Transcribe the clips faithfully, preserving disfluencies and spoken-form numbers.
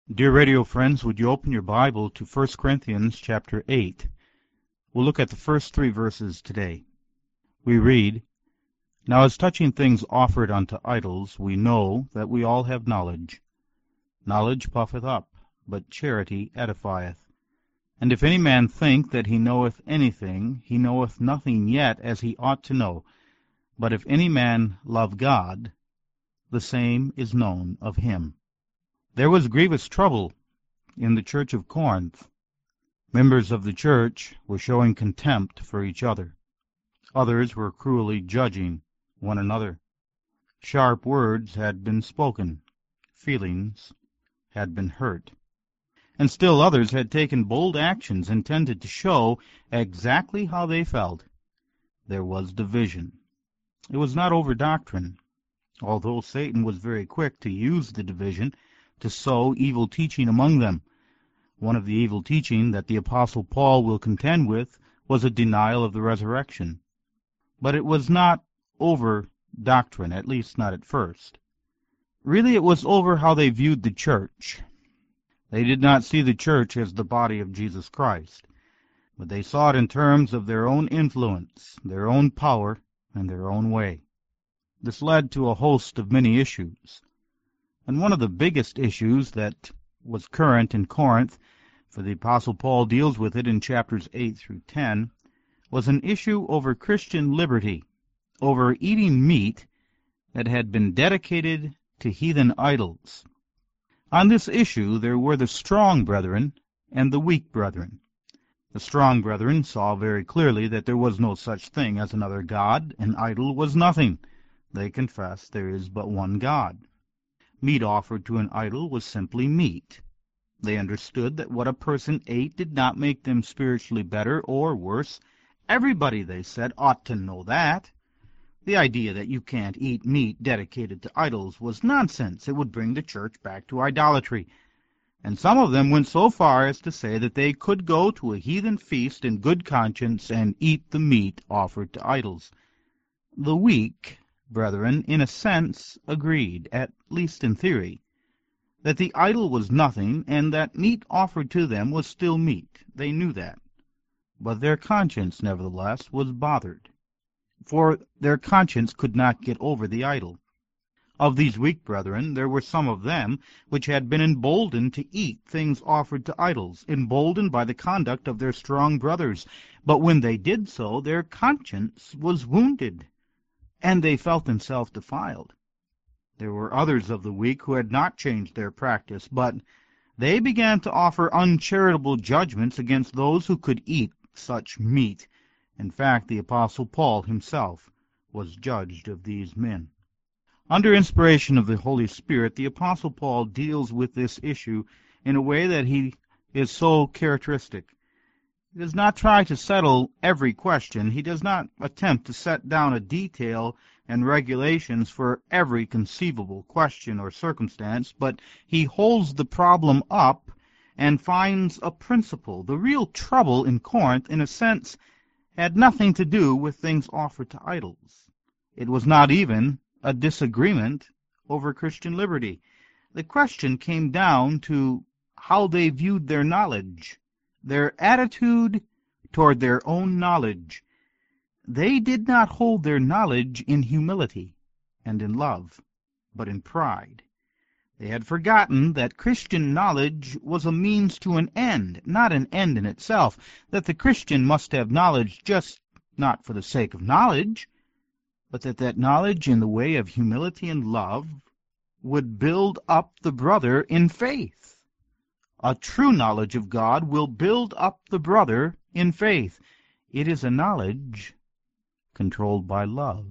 Dear radio friends, would you open your Bible to First Corinthians chapter eight? We'll look at the first three verses today. We read, Now as touching things offered unto idols, we know that we all have knowledge. Knowledge puffeth up, but charity edifieth. And if any man think that he knoweth anything, he knoweth nothing yet as he ought to know. But if any man love God, the same is known of him. There was grievous trouble in the church of Corinth. Members of the church were showing contempt for each other. Others were cruelly judging one another. Sharp words had been spoken. Feelings had been hurt. And still others had taken bold actions intended to show exactly how they felt. There was division. It was not over doctrine, although Satan was very quick to use the division to sow evil teaching among them. One of the evil teaching that the Apostle Paul will contend with was a denial of the resurrection. But it was not over doctrine, at least not at first. Really, it was over how they viewed the church. They did not see the church as the body of Jesus Christ, but they saw it in terms of their own influence, their own power, and their own way. This led to a host of many issues. And one of the biggest issues that was current in Corinth, for the Apostle Paul deals with it in chapters eight through ten, was an issue over Christian liberty, over eating meat that had been dedicated to heathen idols. On this issue there were the strong brethren and the weak brethren. The strong brethren saw very clearly that there was no such thing as another God. An idol was nothing. They confessed there is but one God. Meat offered to an idol was simply meat. They understood that what a person ate did not make them spiritually better or worse. Everybody, they said, ought to know that. The idea that you can't eat meat dedicated to idols was nonsense. It would bring the church back to idolatry. And some of them went so far as to say that they could go to a heathen feast in good conscience and eat the meat offered to idols. The weak brethren, in a sense, agreed, at least in theory, that the idol was nothing, and that meat offered to them was still meat. They knew that. But their conscience, nevertheless, was bothered, for their conscience could not get over the idol. Of these weak brethren, there were some of them which had been emboldened to eat things offered to idols, emboldened by the conduct of their strong brothers. But when they did so, their conscience was wounded, and they felt themselves defiled. There were others of the weak who had not changed their practice, but they began to offer uncharitable judgments against those who could eat such meat. In fact, the Apostle Paul himself was judged of these men. Under inspiration of the Holy Spirit, the Apostle Paul deals with this issue in a way that he is so characteristic. He does not try to settle every question. He does not attempt to set down a detail and regulations for every conceivable question or circumstance, but he holds the problem up and finds a principle. The real trouble in Corinth, in a sense, had nothing to do with things offered to idols. It was not even a disagreement over Christian liberty. The question came down to how they viewed their knowledge, their attitude toward their own knowledge. They did not hold their knowledge in humility and in love, but in pride. They had forgotten that Christian knowledge was a means to an end, not an end in itself, that the Christian must have knowledge just not for the sake of knowledge, but that that knowledge in the way of humility and love would build up the brother in faith. A true knowledge of God will build up the brother in faith. It is a knowledge controlled by love.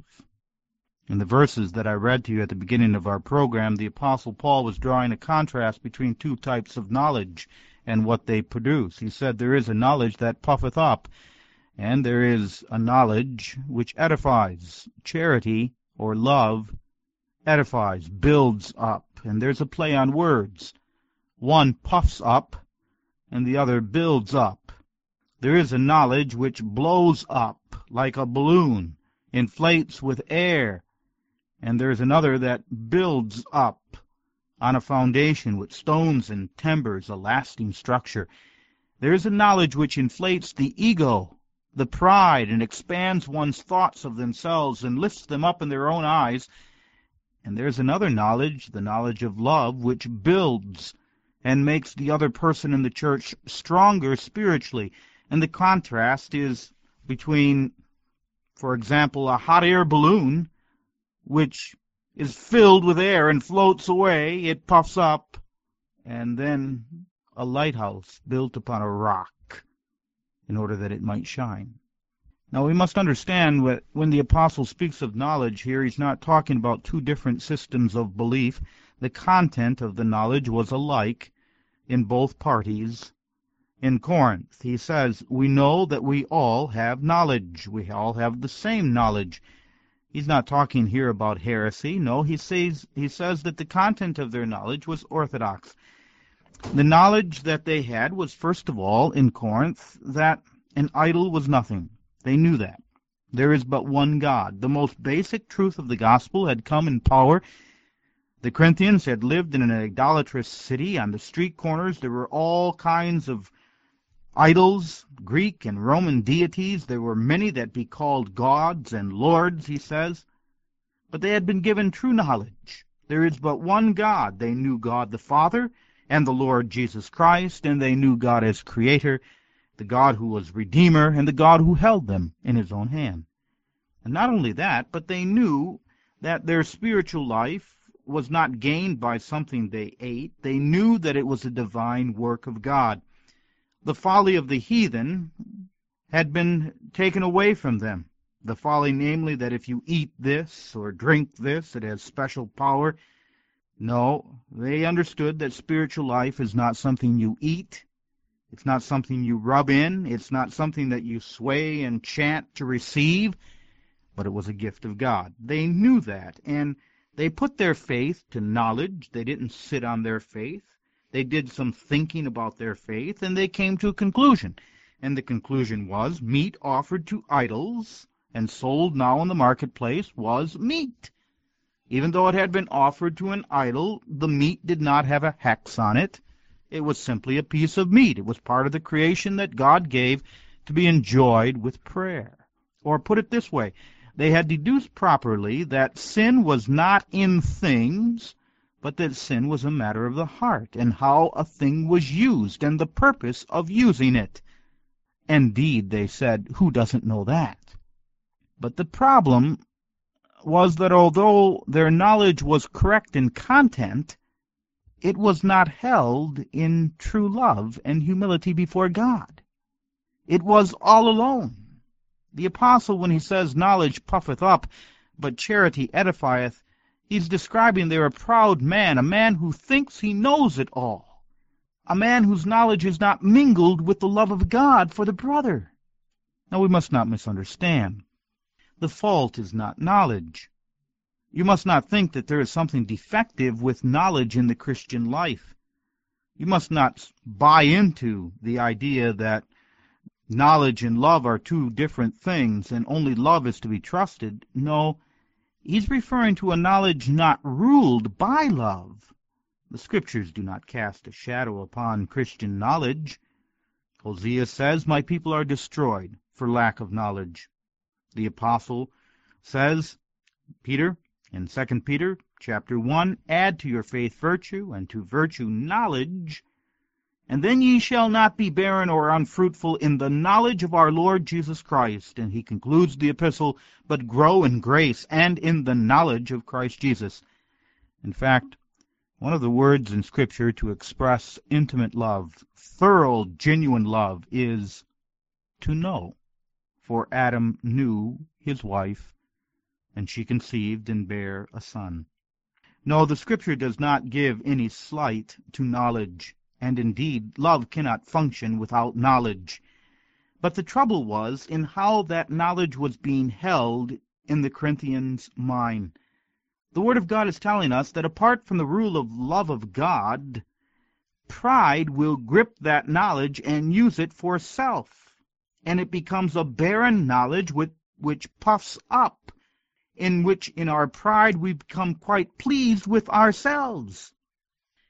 In the verses that I read to you at the beginning of our program, the Apostle Paul was drawing a contrast between two types of knowledge and what they produce. He said there is a knowledge that puffeth up, and there is a knowledge which edifies. Charity, or love, edifies, builds up. And there's a play on words. One puffs up, and the other builds up. There is a knowledge which blows up like a balloon, inflates with air, and there is another that builds up on a foundation with stones and timbers, a lasting structure. There is a knowledge which inflates the ego, the pride, and expands one's thoughts of themselves and lifts them up in their own eyes. And there's another knowledge, the knowledge of love, which builds and makes the other person in the church stronger spiritually. And the contrast is between, for example, a hot air balloon, which is filled with air and floats away, it puffs up, and then a lighthouse built upon a rock in order that it might shine. Now we must understand that when the apostle speaks of knowledge here, he's not talking about two different systems of belief. The content of the knowledge was alike in both parties. In Corinth, he says, we know that we all have knowledge. We all have the same knowledge. He's not talking here about heresy. No, he says, he says that the content of their knowledge was orthodox. The knowledge that they had was, first of all, in Corinth, that an idol was nothing. They knew that. There is but one God. The most basic truth of the gospel had come in power. The Corinthians had lived in an idolatrous city. On the street corners there were all kinds of idols, Greek and Roman deities. There were many that be called gods and lords, he says. But they had been given true knowledge. There is but one God. They knew God the Father and the Lord Jesus Christ, and they knew God as Creator, the God who was Redeemer, and the God who held them in his own hand. And not only that, but they knew that their spiritual life was not gained by something they ate. They knew that it was a divine work of God. The folly of the heathen had been taken away from them. The folly, namely, that if you eat this or drink this, it has special power. No, they understood that spiritual life is not something you eat. It's not something you rub in. It's not something that you sway and chant to receive, but it was a gift of God. They knew that, and they put their faith to knowledge. They didn't sit on their faith. They did some thinking about their faith, and they came to a conclusion. And the conclusion was meat offered to idols and sold now in the marketplace was meat. Even though it had been offered to an idol, the meat did not have a hex on it. It was simply a piece of meat. It was part of the creation that God gave to be enjoyed with prayer. Or put it this way, they had deduced properly that sin was not in things, but that sin was a matter of the heart, and how a thing was used, and the purpose of using it. Indeed, they said, who doesn't know that? But the problem was that although their knowledge was correct in content, it was not held in true love and humility before God. It was all alone. The apostle, when he says knowledge puffeth up, but charity edifieth, he's describing there a proud man, a man who thinks he knows it all, a man whose knowledge is not mingled with the love of God for the brother. Now we must not misunderstand. The fault is not knowledge. You must not think that there is something defective with knowledge in the Christian life. You must not buy into the idea that knowledge and love are two different things, and only love is to be trusted. No, he's referring to a knowledge not ruled by love. The Scriptures do not cast a shadow upon Christian knowledge. Hosea says, my people are destroyed for lack of knowledge. The apostle says, Peter, in Second Peter chapter one, add to your faith virtue, and to virtue knowledge, and then ye shall not be barren or unfruitful in the knowledge of our Lord Jesus Christ. And he concludes the epistle, but grow in grace and in the knowledge of Christ Jesus. In fact, one of the words in Scripture to express intimate love, thorough, genuine love, is to know. For Adam knew his wife, and she conceived and bare a son. No, the Scripture does not give any slight to knowledge, and indeed love cannot function without knowledge. But the trouble was in how that knowledge was being held in the Corinthians' mind. The Word of God is telling us that apart from the rule of love of God, pride will grip that knowledge and use it for self, and it becomes a barren knowledge with, which puffs up, in which in our pride we become quite pleased with ourselves.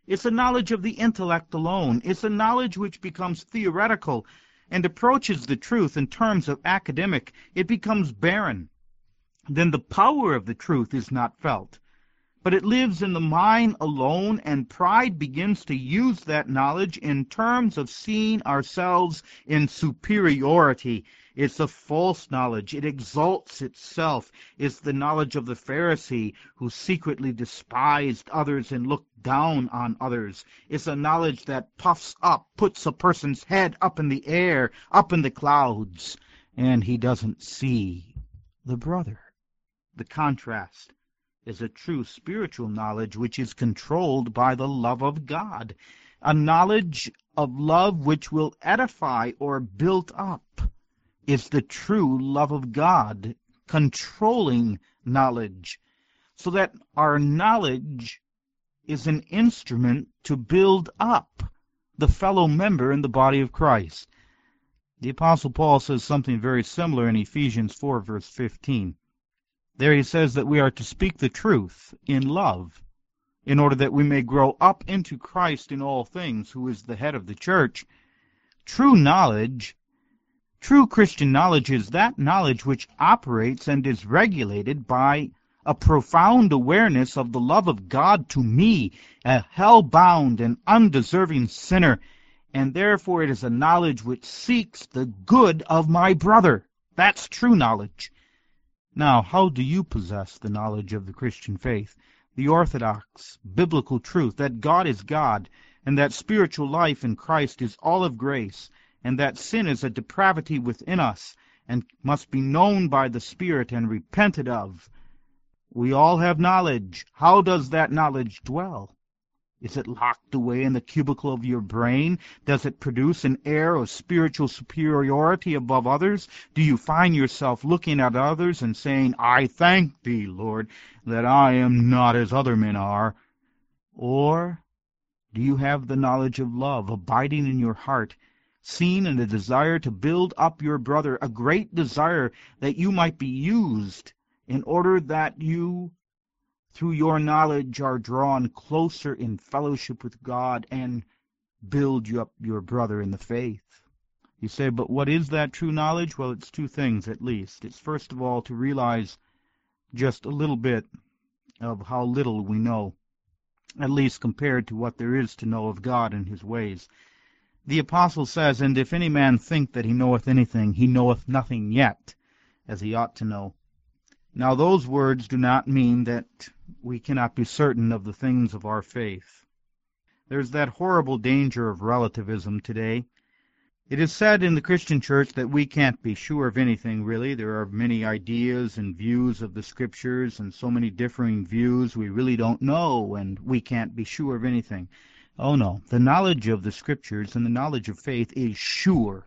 It's a knowledge of the intellect alone. It's a knowledge which becomes theoretical and approaches the truth in terms of academic. It becomes barren. Then the power of the truth is not felt, but it lives in the mind alone, and pride begins to use that knowledge in terms of seeing ourselves in superiority. It's a false knowledge. It exalts itself. It's the knowledge of the Pharisee who secretly despised others and looked down on others. It's a knowledge that puffs up, puts a person's head up in the air, up in the clouds, and he doesn't see the brother. The contrast is a true spiritual knowledge which is controlled by the love of God, a knowledge of love which will edify or build up. It's the true love of God, controlling knowledge, so that our knowledge is an instrument to build up the fellow member in the body of Christ. The Apostle Paul says something very similar in Ephesians four, verse fifteen. There he says that we are to speak the truth in love, in order that we may grow up into Christ in all things, who is the head of the church. True knowledge, true Christian knowledge is that knowledge which operates and is regulated by a profound awareness of the love of God to me, a hell-bound and undeserving sinner, and therefore it is a knowledge which seeks the good of my brother. That's true knowledge. Now, how do you possess the knowledge of the Christian faith, the orthodox, biblical truth that God is God, and that spiritual life in Christ is all of grace, and that sin is a depravity within us, and must be known by the Spirit and repented of? We all have knowledge. How does that knowledge dwell? Is it locked away in the cubicle of your brain? Does it produce an air of spiritual superiority above others? Do you find yourself looking at others and saying, I thank thee, Lord, that I am not as other men are? Or do you have the knowledge of love abiding in your heart, seen in a desire to build up your brother, a great desire that you might be used in order that you, through your knowledge, are drawn closer in fellowship with God and build you up your brother in the faith? You say, but what is that true knowledge? Well, it's two things at least. It's first of all to realize just a little bit of how little we know, at least compared to what there is to know of God and his ways. The apostle says, and if any man think that he knoweth anything, he knoweth nothing yet, as he ought to know. Now those words do not mean that we cannot be certain of the things of our faith. There's that horrible danger of relativism today. It is said in the Christian church that we can't be sure of anything, really. There are many ideas and views of the Scriptures, and so many differing views we really don't know, and we can't be sure of anything. Oh no, the knowledge of the Scriptures and the knowledge of faith is sure.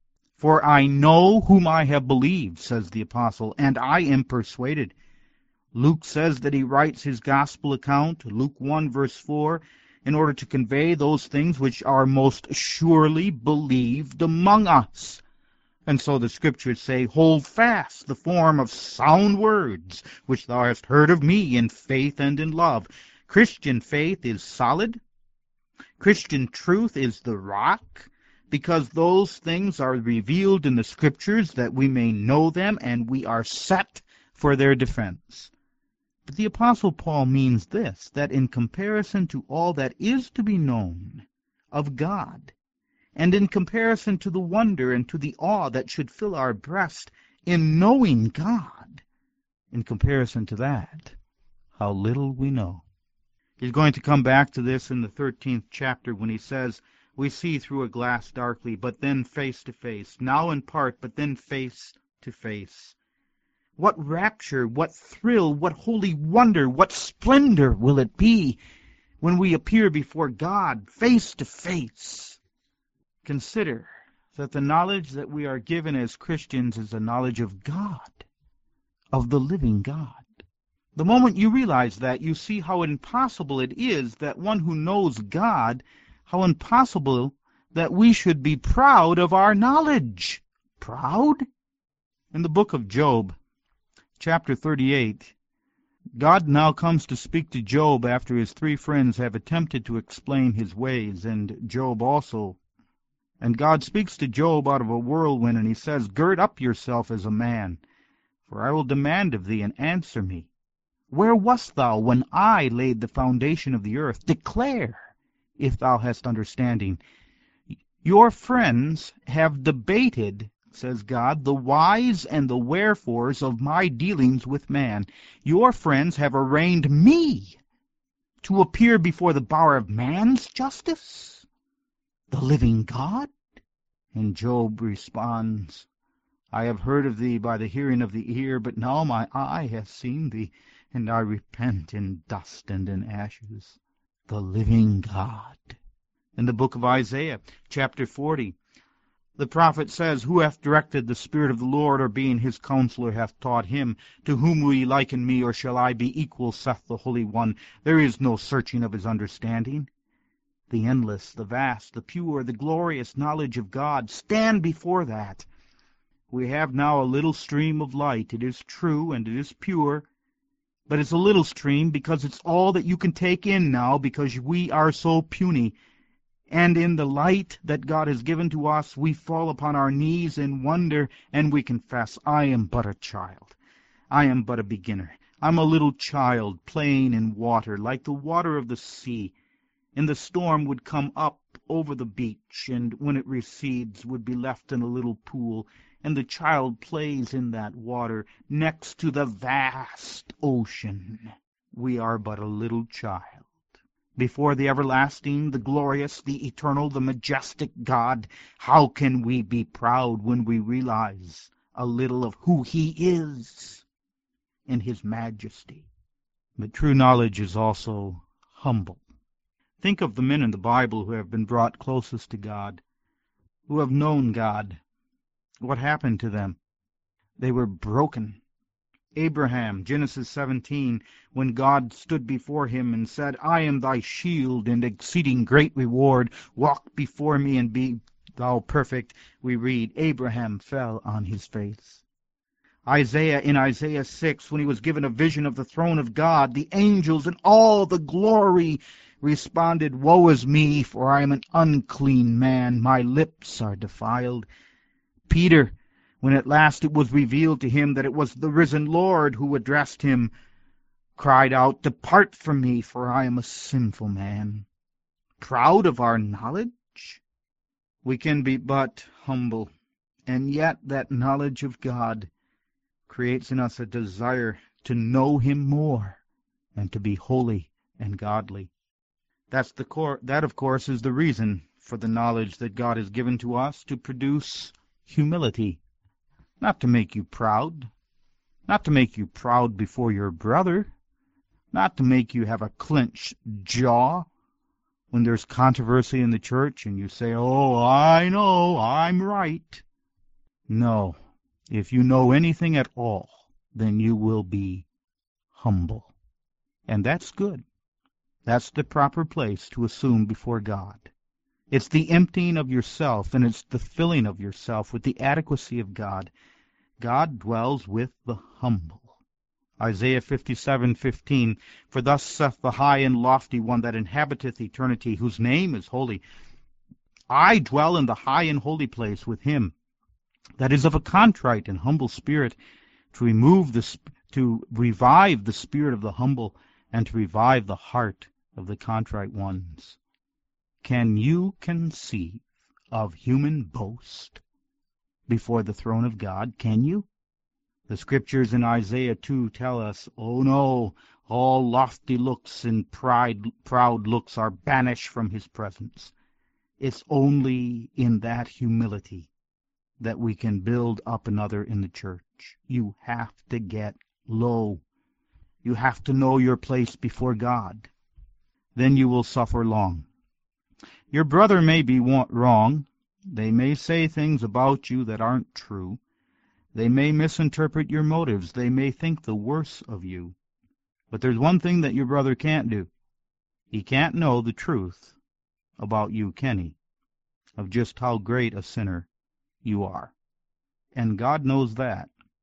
For I know whom I have believed, says the apostle, and I am persuaded. Luke says that he writes his gospel account, Luke one, verse four, in order to convey those things which are most surely believed among us. And so the Scriptures say, hold fast the form of sound words, which thou hast heard of me in faith and in love. Christian faith is solid. Christian truth is the rock, because those things are revealed in the Scriptures that we may know them, and we are set for their defense. But the Apostle Paul means this, that in comparison to all that is to be known of God, and in comparison to the wonder and to the awe that should fill our breast in knowing God, in comparison to that, how little we know. He's going to come back to this in the thirteenth chapter when he says, we see through a glass darkly, but then face to face, now in part, but then face to face. What rapture, what thrill, what holy wonder, what splendor will it be when we appear before God face to face? Consider that the knowledge that we are given as Christians is a knowledge of God, of the living God. The moment you realize that, you see how impossible it is that one who knows God, how impossible that we should be proud of our knowledge. Proud? In the book of Job, chapter thirty-eight, God now comes to speak to Job after his three friends have attempted to explain his ways, and Job also. And God speaks to Job out of a whirlwind, and he says, "Gird up yourself as a man, for I will demand of thee, and answer me. Where wast thou when I laid the foundation of the earth? Declare, if thou hast understanding. Your friends have debated, says God, the whys and the wherefores of my dealings with man. Your friends have arraigned me to appear before the bar of man's justice, the living God." And Job responds, "I have heard of thee by the hearing of the ear, but now my eye hath seen thee, and I repent in dust and in ashes. The living God." In the book of Isaiah, chapter forty, the prophet says, "Who hath directed the Spirit of the Lord, or being his counselor hath taught him? To whom will ye liken me, or shall I be equal, saith the Holy One? There is no searching of his understanding." The endless, the vast, the pure, the glorious knowledge of God stand before that. We have now a little stream of light. It is true, and it is pure, but it's a little stream because it's all that you can take in now, because we are so puny. And in the light that God has given to us, we fall upon our knees in wonder, and we confess, "I am but a child. I am but a beginner. I'm a little child playing in water, like the water of the sea. And the storm would come up over the beach, and when it recedes would be left in a little pool, and the child plays in that water next to the vast ocean. We are but a little child before the everlasting, the glorious, the eternal, the majestic God. How can we be proud when we realize a little of who he is in his majesty? But true knowledge is also humble. Think of the men in the Bible who have been brought closest to God, who have known God. What happened to them? They were broken. Abraham, Genesis seventeen, when God stood before him and said, "I am thy shield and exceeding great reward. Walk before me and be thou perfect," we read, Abraham fell on his face. Isaiah, in Isaiah six, when he was given a vision of the throne of God, the angels and all the glory responded, "Woe is me, for I am an unclean man. My lips are defiled." Peter, when at last it was revealed to him that it was the risen Lord who addressed him, cried out, "Depart from me, for I am a sinful man." Proud of our knowledge? We can be but humble, and yet that knowledge of God creates in us a desire to know him more and to be holy and godly. That's the cor- that, of course, is the reason for the knowledge that God has given to us, to produce humility. Not to make you proud, not to make you proud before your brother, not to make you have a clenched jaw when there's controversy in the church and you say, "Oh, I know, I'm right." No, if you know anything at all, then you will be humble. And that's good. That's the proper place to assume before God. It's the emptying of yourself, and it's the filling of yourself with the adequacy of God. God dwells with the humble. Isaiah fifty-seven fifteen, "For thus saith the high and lofty one that inhabiteth eternity, whose name is holy. I dwell in the high and holy place with him that is of a contrite and humble spirit, to remove the to revive the spirit of the humble, and to revive the heart of the contrite ones." Can you conceive of human boast before the throne of God? Can you? The scriptures in Isaiah two tell us, "Oh no, all lofty looks and pride, proud looks are banished from his presence." It's only in that humility that we can build up another in the church. You have to get low. You have to know your place before God. Then you will suffer long. Your brother may be wrong. They may say things about you that aren't true. They may misinterpret your motives. They may think the worse of you. But there's one thing that your brother can't do. He can't know the truth about you, can he? Of just how great a sinner you are. And God knows that.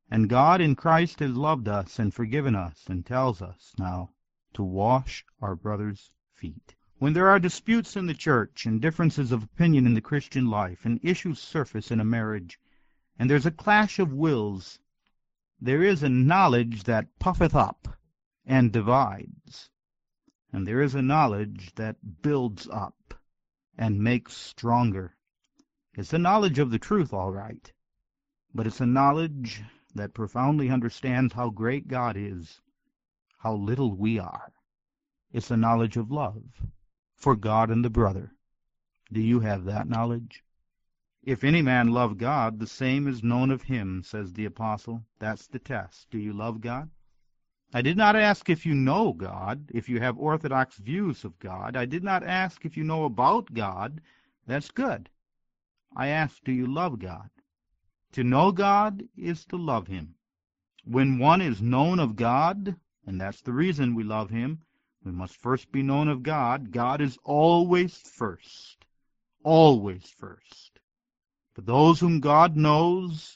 And God in Christ has loved us and forgiven us, and tells us now to wash our brothers' feet. When there are disputes in the church and differences of opinion in the Christian life, and issues surface in a marriage, and there's a clash of wills, there is a knowledge that puffeth up and divides, and there is a knowledge that builds up and makes stronger. It's a knowledge of the truth, all right, but it's a knowledge that profoundly understands how great God is, how little we are. It's a knowledge of love for God and the brother. Do you have that knowledge? If any man love God, the same is known of him, says the apostle. That's the test. Do you love God? I did not ask if you know God, if you have orthodox views of God. I did not ask if you know about God. That's good. I asked, do you love God? To know God is to love him. When one is known of God, and that's the reason we love him, we must first be known of God. God is always first, always first. For those whom God knows,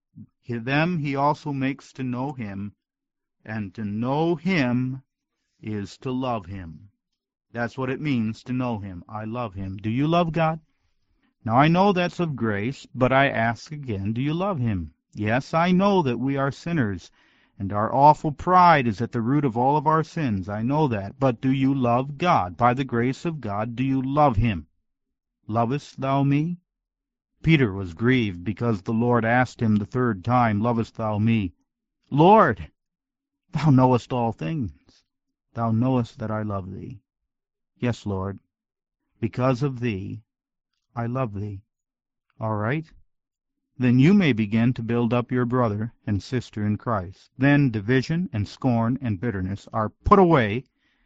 them he also makes to know him, and to know him is to love him. That's what it means to know him. I love him. Do you love God? Now I know that's of grace, but I ask again, do you love him? Yes, I know that we are sinners, and our awful pride is at the root of all of our sins. I know that. But do you love God? By the grace of God, do you love him? Lovest thou me? Peter was grieved because the Lord asked him the third time, Lovest thou me? Lord, thou knowest all things. Thou knowest that I love thee. Yes, Lord, because of thee, I love thee. All right? Then you may begin to build up your brother and sister in Christ. Then division and scorn and bitterness are put away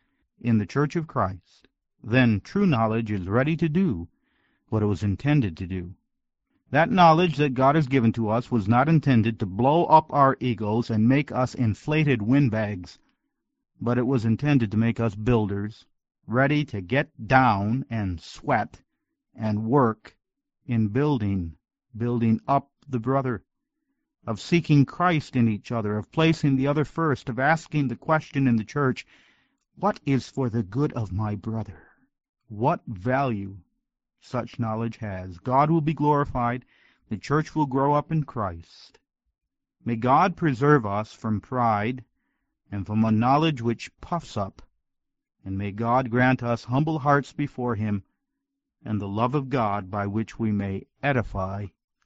in the church of Christ. Then true knowledge is ready to do what it was intended to do. That knowledge that God has given to us was not intended to blow up our egos and make us inflated windbags, but it was intended to make us builders, ready to get down and sweat and work in building, building up the brother, of seeking Christ in each other, of placing the other first, of asking the question in the church, what is for the good of my brother? What value such knowledge has. God will be glorified. The church will grow up in Christ. May God preserve us from pride and from a knowledge which puffs up, and may God grant us humble hearts before him and the love of God by which we may edify,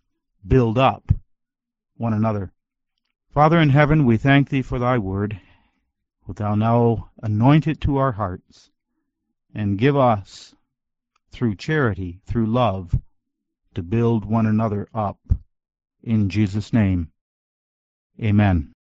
build up one another. Father in heaven, we thank thee for thy word. Wilt thou now anoint it to our hearts and give us, through charity, through love, to build one another up. In Jesus' name, amen.